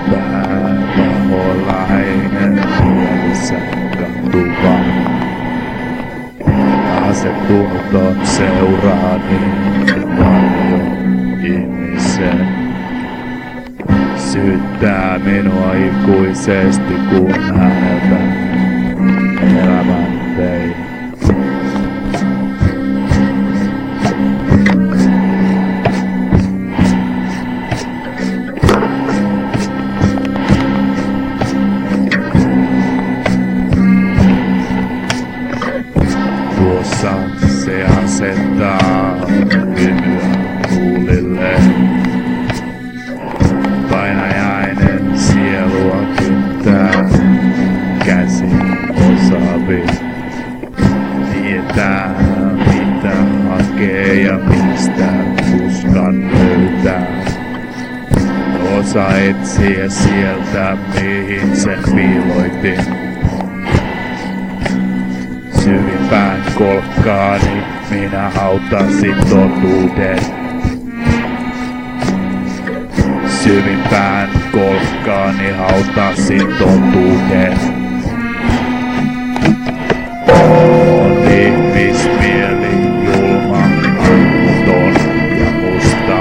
paholainen mielessä kattuva. Asettunut on seuraani paljon ihmisen. Syyttää minua ikuisesti, kun häneltä elämän vein. Tuossa se asettaa hymyä huulille. Painajainen sielua kyttää, käsi osaavi. Tietää mitä hakee ja mistä tuskan löytää. Osa etsiä sieltä mihin sen piiloitin. Syvimpään kolkkaani minä hautasin totuuden. Syvimpään kolkkaani hautasin totuuden. On ihmismieli julma, armoton ja musta.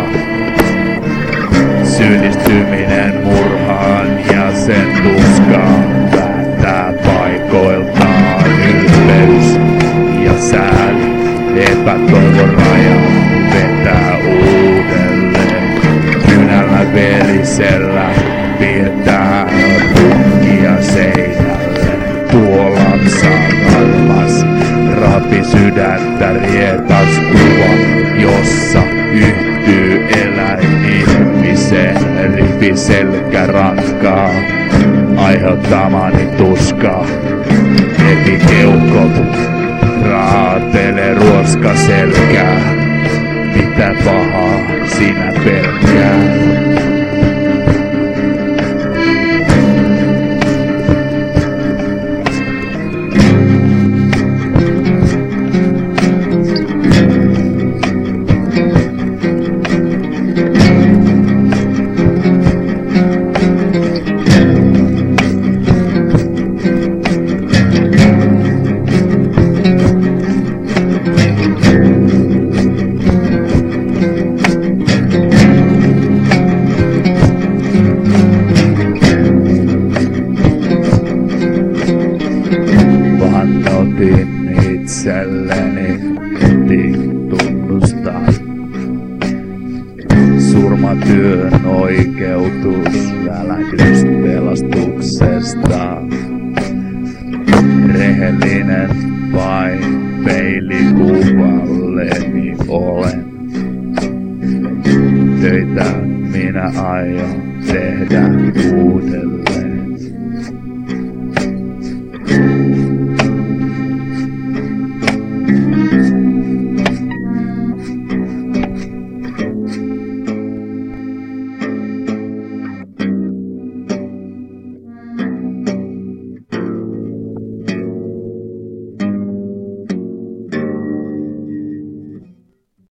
Syyllistyminen murhaan ja sen tuskaan päättää paikoiltaan ylpeys ja sääli. Epätoivon raja vetää uudelleen. Kynällä verisellä piirtää pukkia seinälle. Tuo lapsan armas rapi sydäntä rietas kuva, jossa yhtyy eläin ihmiseen ripi selkärankaa. Aiheuttamani tuskaa, repi keuhkot, raatele ruoska selkää. Mitä pahaa sinä pelkää? Otin itselleni tunnustaa surmatyön oikeutus välähdystelastuksesta. Rehellinen vain peilikuvalleni olen. Töitä minä aion tehdä uudelleen.